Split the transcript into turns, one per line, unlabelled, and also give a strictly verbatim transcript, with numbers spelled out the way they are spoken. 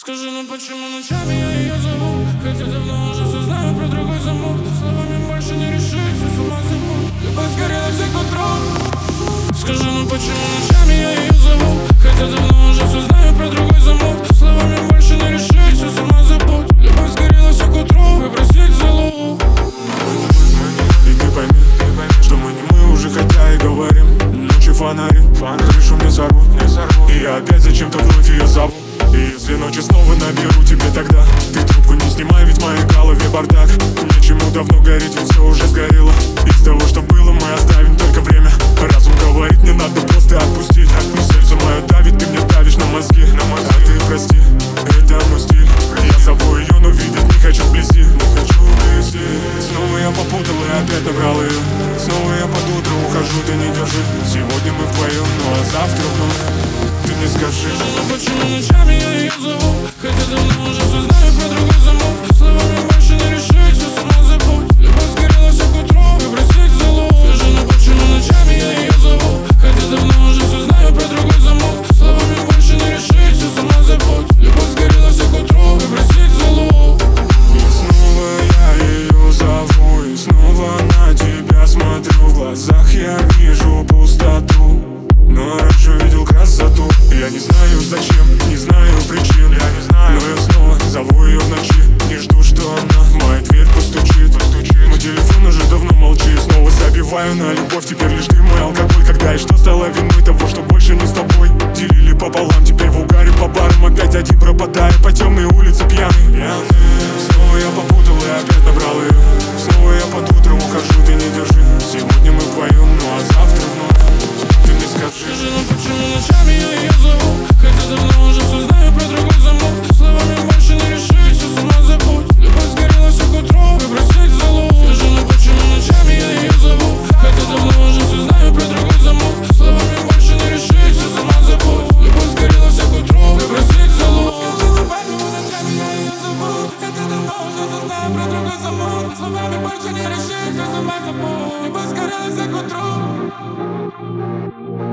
Скажи, ну почему ночами я ее зову? Хотя давно уже все знаю про другой замок. Словами больше не решить, с ума забудь. Любовь сгорела всех утром. Скажи, ну почему ночами я ее зову? Хотя давно уже все знаю про другой замок. Словами больше не решить, с ума забудь. Любовь сгорела всех утром, выбросить залу.
И ты пойми, что мы не мы уже, хотя и говорим. Ночью фонари, крышу мне сорвут. И я опять зачем-то вновь ее зову. И если ночью снова наберу тебе, тогда ты трубку не снимай, ведь в моей голове бардак. Нечему давно гореть, ведь все уже сгорело. Из того, что было, мы оставим только время. Разум говорит, не надо просто отпустить. Но сердце мое давит, ты мне давишь на мозги. А ты прости, это мой стиль. Я зову ее, но видеть не хочу вблизи. Не хочу вблизи. Снова я попутал и опять набрал ее. Снова я под утро ухожу, ты не держи. Сегодня мы вдвоем, ну а завтра вновь. Ты не скажи,
ну почему ночами я ее зову? Хотя давно уже все знаю про другой замок. Словами больше не решить, все с ума забудь. Любовь сгорела всех утром, выбросить залу. Скажи, ну почему ночами я ее зову? Хотя давно уже все знаю про другой замок. Словами больше не решить, все с ума забудь. Любовь сгорела всех утром, выбросить залу.
И снова я ее зову, и снова на тебя смотрю. В глазах я вижу пустоту, но раньше видел красоту. Я не знаю зачем, не знаю причин, я не знаю, но я снова зову ее в ночи. Не жду, что она в мою дверь постучит, постучит. Мой телефон уже давно молчит. Снова забиваю на любовь, теперь лишь ты мой алкоголь. Когда и что стало виной того, что больше не с тобой. Делили пополам, теперь в угаре по барам. Опять один пропадаю по темной улице пьяный, пьяный. Снова я попутал и опять набрал ее. Снова я под утро ухожу, ты не держи. Сегодня мы вдвоем, ну а завтра вновь. Ты не скажи,
скажи, ну почему ночами я ее зову? Хотя давно уже все знаю про другой замок. Словами больше не решить, все с ума забудь. Любовь сгорела всех утром, выбросить залу. Скажи, ну почему ночами я ее зову? Хотя давно уже все знаю про другой замок. Словами больше не решить, все с ума забудь. Любовь сгорела всех утром, выбросить залу. Скажи, ну почему ночами я ее зову? Хотя давно уже все знаю про другой замок. Словами больше не решить, все с ума забудь. Любовь сгорела всех утром.